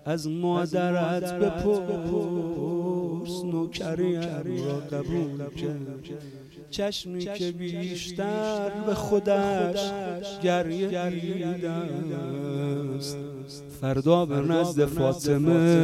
از مادرت بپرس نوکریم را قبول کرد. چشمی که بیشتر به خودش گریه دیده است، فردا به نزد فاطمه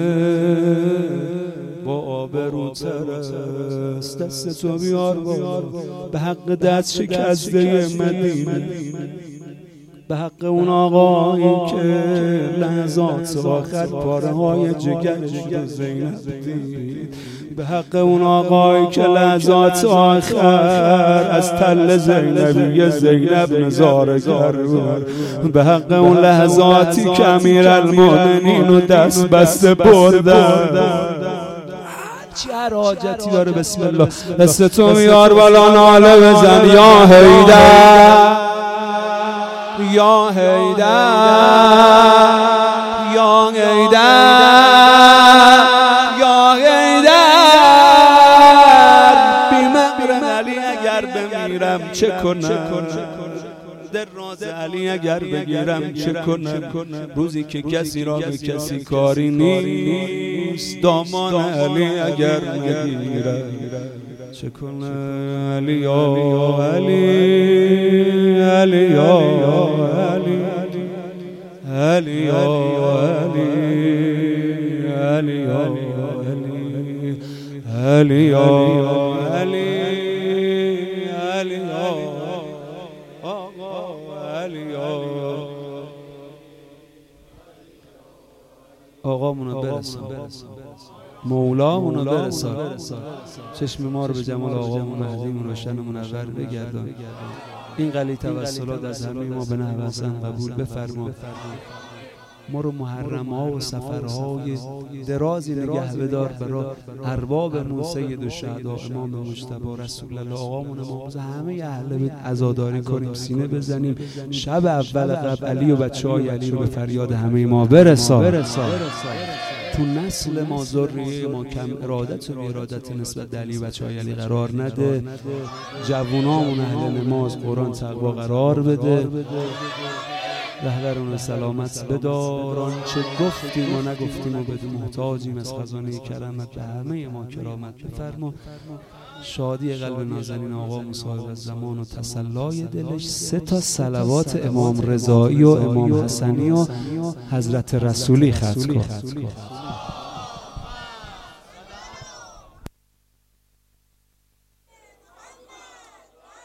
با آبروتر است. دست تو بیار بالا به حق دست شکسته مدینه، به حق اون آقایی که لحظات آخر پاره های جگرش رو زینب دید، به حق اون آقایی که لحظات آخر از تل زینبی زینب نظاره‌گر بود، به حق اون لحظاتی که امیرالمومنین رو دست بسته بردن. هر حاجتی داره بسم الله دستتو میار بالا ناله بزن یا حیدر یا حیدر یا حیدر یا حیدر، بی مقرن علی اگر بمیرم چه کنم، در راز علی اگر بگیرم چه کنم، روزی که کسی را به کسی کاری نیست، دامان علی اگر بگیرم چه کنم. علی یا علی علی یا علی علی یا علی علی یا علی علی یا علی علی یا آقامونو برسان، مولامونو برسان، چشم ما رو به جمال آقامون مهدیمون روشن و منور بگردان. این قلی توسلات از همه ما به نحو حسن قبول بفرما. ما رو محرم‌ها و سفرهای درازی نگه بدار برای ارباب مون سید الشهدا امام مجتبی رسول الله آقامون امام همه اهل بیت عزاداری کنیم، سینه بزنیم شب اول قبل علی و بچه‌های علی رو به فریاد همه ما برسان. تو نسل ما ذریه ما کم ارادت و بی ارادت نسبت علی و بچه‌های علی قرار نده، جوونامون اهل نماز قرآن تقوا قرار بده، رهبرون سلامت بدار. آنچه گفتیم و نگفتیم و بدون محتاجیم از خزانه کرمت به همه ما کرامت بفرما. شادی قلب نازنین آقا مصاحب از زمان و تسلای دلش 3 تا صلوات امام رضایی و امام حسنی و حضرت رسولی ختم کن.